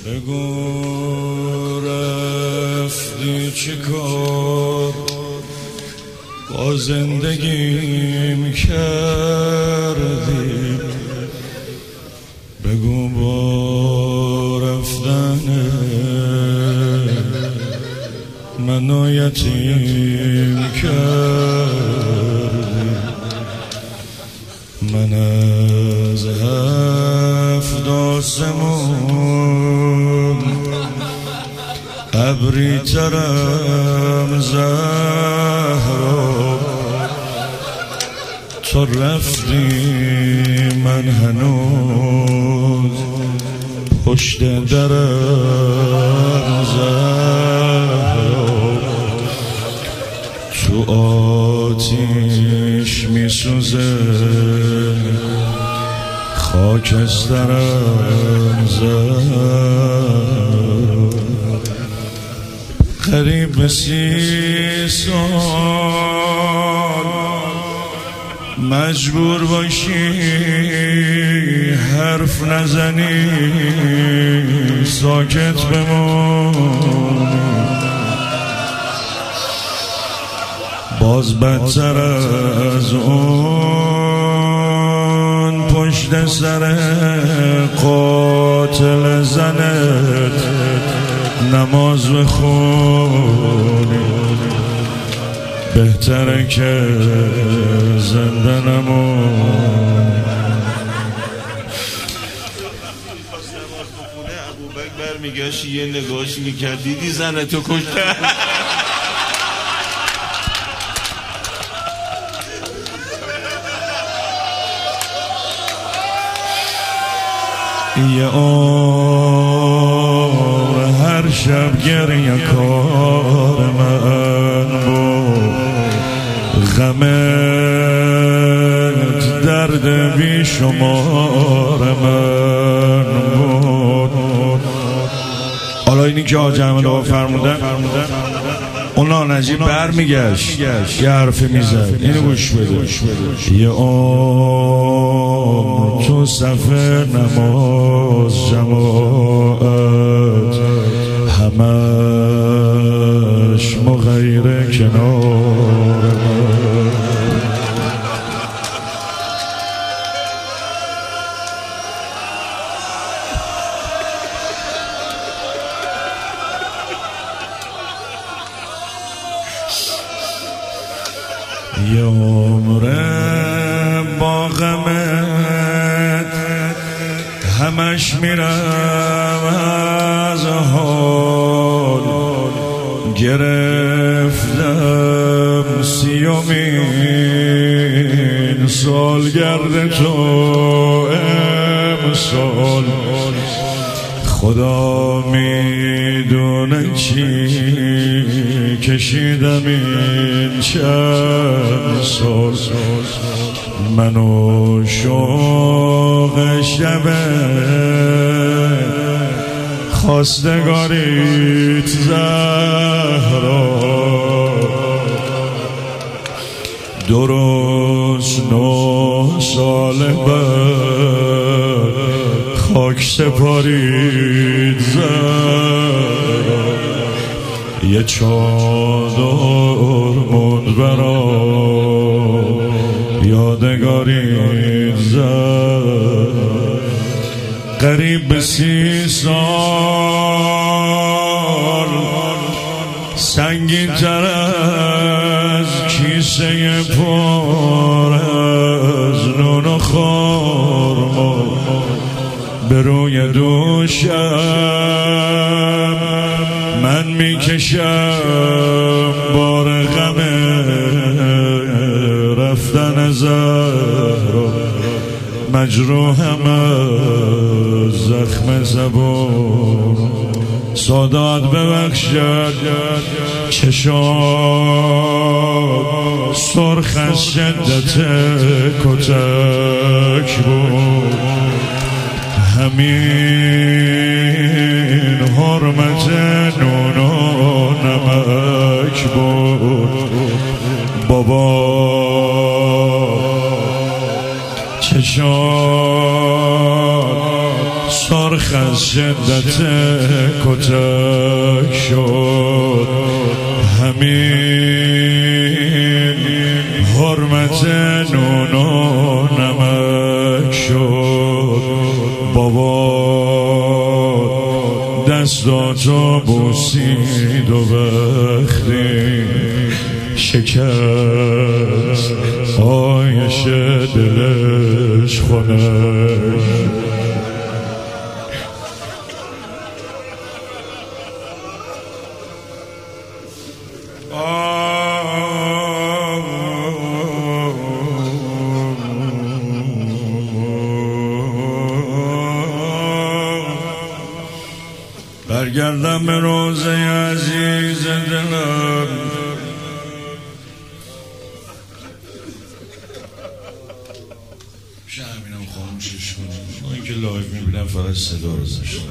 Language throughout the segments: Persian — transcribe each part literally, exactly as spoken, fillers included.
بگو رفتی چه کار با زندگیم کردی، بگو با رفتن منو یتیم کردی. من از هفت آسمون ابری ترم زهرا، تو رفتی من هنوز پشت درم زهرا، تو آتیش می سوزه خاکسترم زهرا. قریب سی سال مجبور باشی حرف نزنی، ساکت بمونی، باز بدتر از اون پشت سر قاتل زنت نماز بخونی. بهتره که زنده نمون. ابوبکر برمیگشت یه نگاهش میکرد، دیدی زنتو کشته. یه عمر هر شب گریه کار من بود، غمت درد بی شمار من بود. حالا اینی که حاج احمد آقا فرمودن اونا نجیب بر میگشت یه حرفی میزد، اینو گوش بده. یه عمر تو صفه نماز جماعت همش مغیر کنار من. یه عمره با غمت همش میرم از حال، گرفتم سیومین سالگرد تو امسال. خدا میدونه چی کشیدم این چند سال، منو شوق شبه خواستگاریت زهرا، درست نو سال بعد خاک سپارید زهرا. یه چادر موند برا یادگاریت زهرا. قریب سی سال سنگین تر از کیسه پر از نون و خورما، به روی دوشم من میکشم بار غم رفتن زهرا. مجروحم از زخم زبون سادات ببخشد، چشام سرخ از شدت کتک بود، همین حرمت نون و نمک بود. بابا چشام سرخ سرخ از شدت کتک شد، همین حرمت نون و نمک شد. بابا دستاتو بوسید و وقتی شکست آیش دلش خنک. برگردم به روزه عزیز دلم، میشه همینم خاموشش کنم؟ این که لایو میبینم فقط صدا رو زشتم.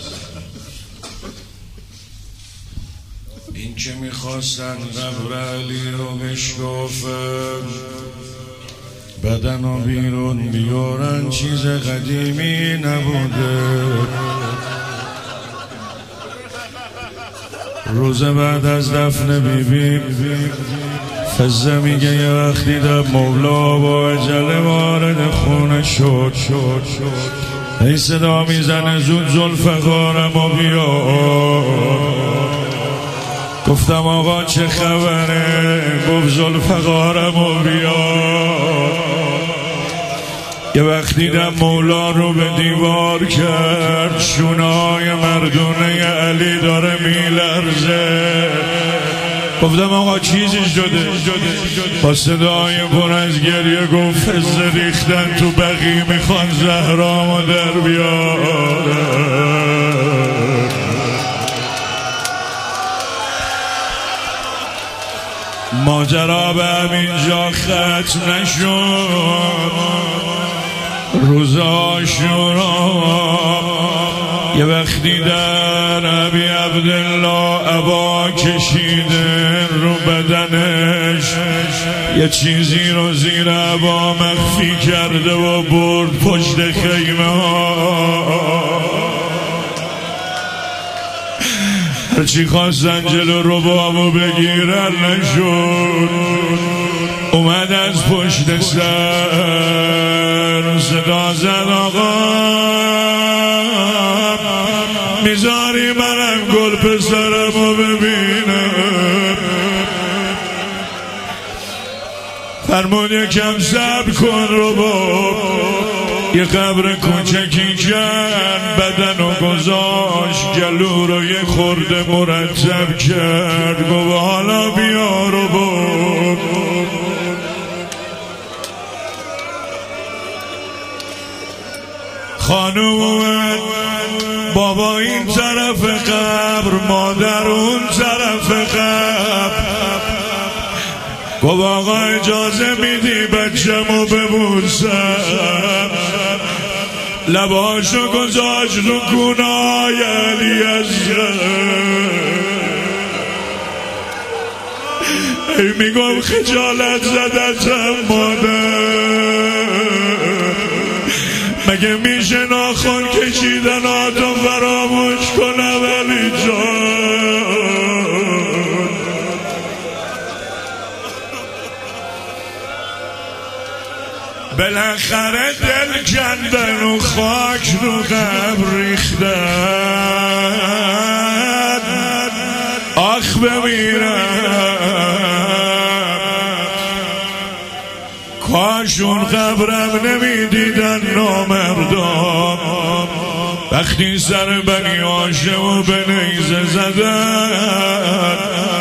این که میخواستن قبر علی رو بشکافن، بدن و بیرون بیارن، چیز قدیمی نبوده. روز بعد از دفن بیبی فزه میگه یه وقت دیدم مولا با عجله وارد خونه شد شد شد ای صدا میزنه زود ذوالفقارم و بیار. گفتم آقا چه خبره؟ گفت ذوالفقارم و بیار. یه وقت دیدم مولا رو به دیوار کرد، شونای مردونه علی داره میلرزه. گفتم آقا چیزی شده؟ با صدای پر از گریه گفت فزه ریختن تو بقی، میخوان زهرامو در بیاره. ماجرا به همینجا ختم نشد. روز عاشورا یه وقتی در ابی عبدالله عبا کشیده رو بدنش، یه چیزی رو زیر عبا مخفی کرده و برد پشت خیمه ها. هرچی خواستن جلو ربابو بگیرن نشد. اومد از پشت سر صدا زد آقا میذاری منم گل پسرمو ببینم؟ فرمود یکم صبر کن رباب. یه قبر کوچکی کرد، بدن و گذاشت، گلو رو یه خورده مرتب کرد. گفت حالا بیا رباب. خانوم اومد، بابا این طرف قبر، مادر اون طرف قبر. گفت آقا اجازه میدی بچه‌مو ببوسم؟ لباشو گذاشت رو گونای علی اصغر. ای میگم خجالت زدتم مادر، مگه میشه ناخن کشیدن آتو فراموش کنم علی جان؟ بالاخره دل کندن و خاک رو قبر ریختن. آخ بمیرم کاش اون قبرم نمیدیدن نامردان. وقتی سر بنی هاشم و به نیزه زدن،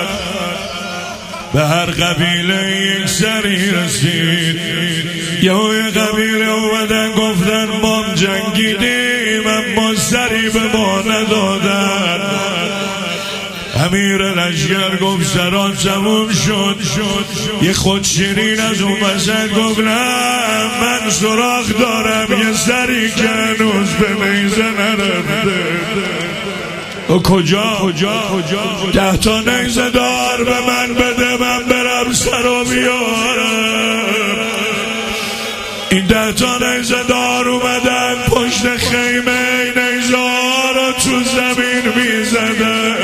به هر قبیله یک سری رسید. یه قبیله اومدن گفتن ما جنگیدیم اما سری به ما ندادن. امیر لشکر گفت سران تموم شد. یه خود شیرین از اون وسط گفت نه من سراغ دارم یه سری که هنوز به نیزه نرفته. کجا؟ ده تا نیزه دار به من بده، من برم سر بیارم. این ده تا نیزه دار اومدن پشت خیمه نیزه تو زمین میزدن.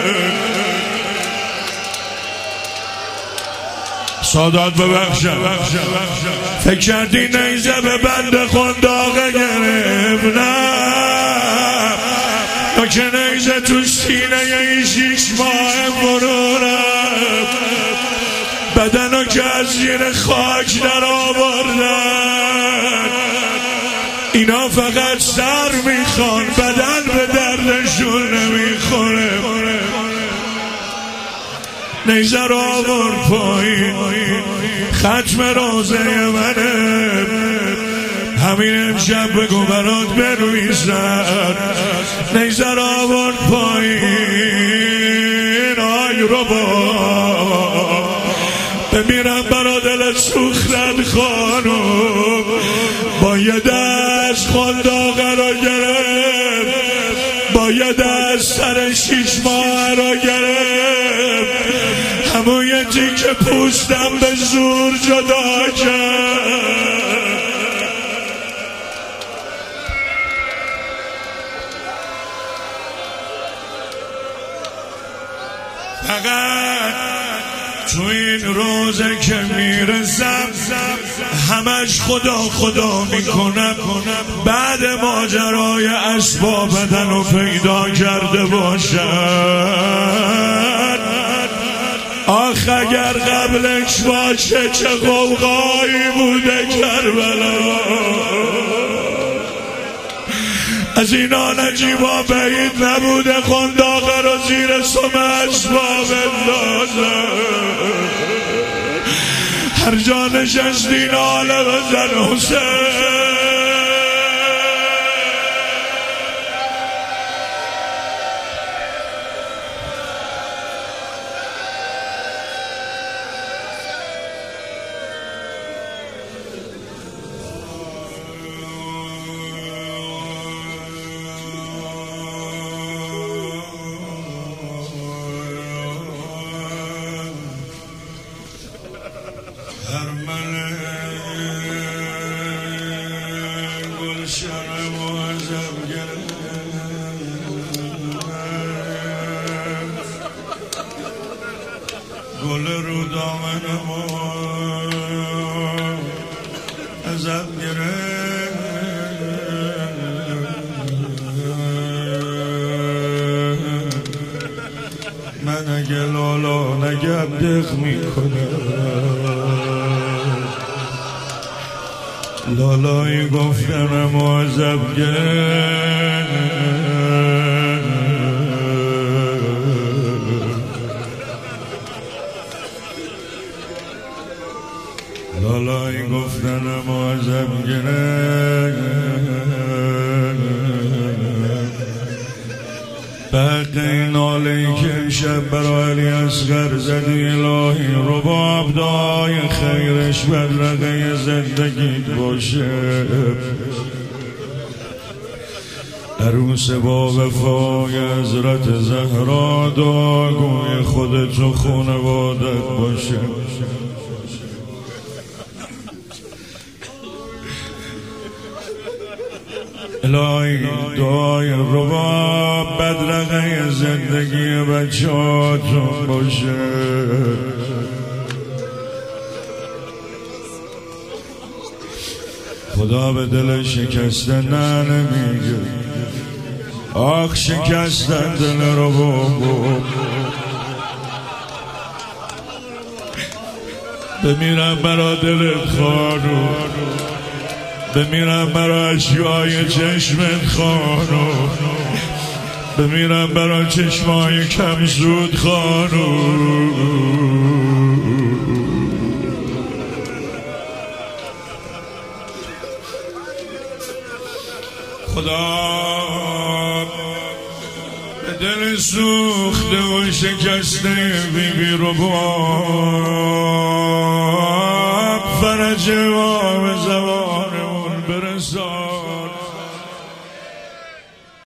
سادات ببخشم فکر کردی نیزه به بند خنداقه گرفت، نه یا که نیزه تو سینه ای شیش ماه فرو رفت، بدنو که از زیر خاک در آوردن. اینا فقط سر میخوان، بدن به دردشون نمیخوره. نیزه رو آورد پایین، ختم روزه منه، همین امشب بگو برات بنویسن. نیزه رو آورد پایین، آی رو با بمیرم برا دل سوختن خانم. با یه دست خنداقه رو گرفت، با یه دست سر شیش ماه رو گرفت، همون یه تیکه پوستم به زور جدا کرد. فقط تو این روزه که میرسم همش خدا خدا میکنم بعد ماجرای اسباب بدن رو پیدا کرده باشن. آخ اگر قبلش باشه چه غوغایی بوده کربلا. از اینا نجیبا بعید نبوده خنداقه رو زیر سم اسباب اندازه. هر جا نشستی ناله بزن حسین. گل رو دامن ما ازم گرفت، من اگه لالا نگم دق میکنم. لالایی گفتنم و ازم گرفت، لالایی گفتنم و ازم گرفت. بقیه نالهی که امشب برای علی اصغر زدی الهی رباب دعای خیرش بدرقه زندگیت باشه. عروس با وفای حضرت زهرا دعاگوی خودت و خانوادت باشه. الهی دعای رباب بدرقه زندگی بچه هاتون باشه. خدا به دل شکستن نه نمیگه، آخ شکستن دل رو بابا. بمیرم برا دلت خانو، بمیرم برا اشیای چشمت خانو، بمیرم برا چشمای کم زود خانو. خدا به دل سوخته و شکسته بی بی رو با فرج و